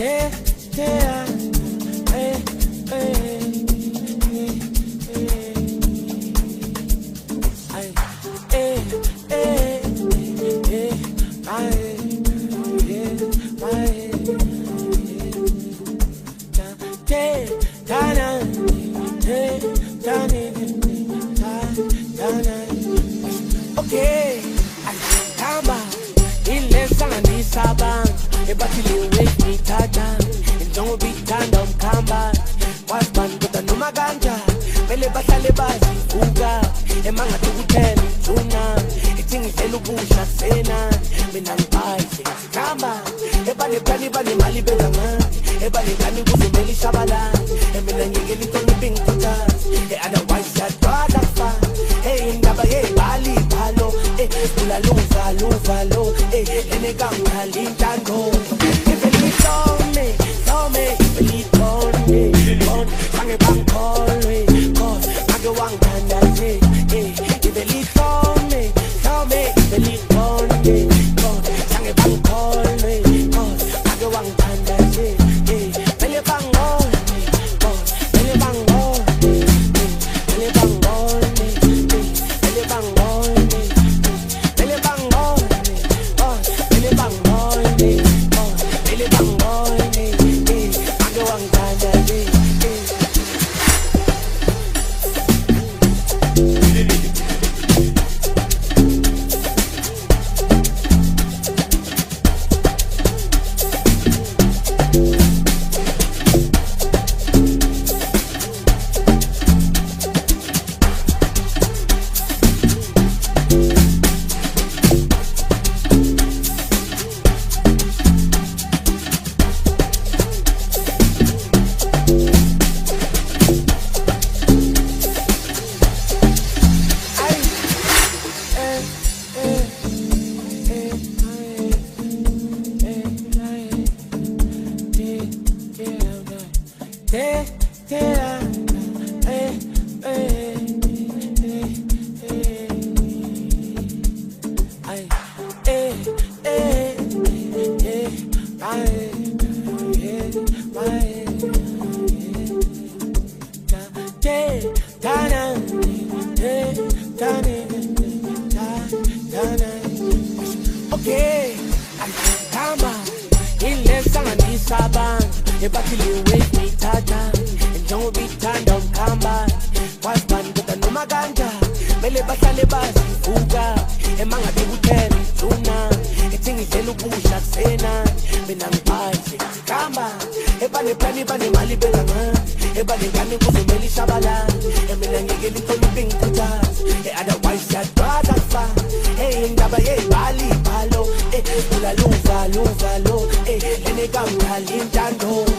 Okay, kamba ile sana ni sabang ebatili wake me tata njongo bitanda mkamba wasban kuta noma ganja mele bahlale bazivuka emanga tukutela tuna itingi selubusha sena mina ngiphaise kamba ebale plani bale mali bezanga ebale ngani kuzumeli shabala emina ngikeli toni ping kutas otherwise ya twala fa hey ndaba hey bali balo ula luva lo ene kanga lintando ifeli tome ifeli tone on sange bankole cause mage wanganda je ifeli tome ifeli tone cause sange bankole cause mage wanganda je pele bangole cause pele bangole pele bangole pele bangole Okay, kamba ile sana ni sabang ebatili wake me tata njongo bitanda mkamba wasban kuta noma ganja mele bahlale bazivuka emanga tukutela tuna itingi selubusha sena mina ngiphaise kamba ebale plani bale mali bezanga ebale ngani kuzumeli shabala emina ngikeli toni ping kutas otherwise ya twala fa hey ndaba hey bali balo ula luva lo ene kanga lintando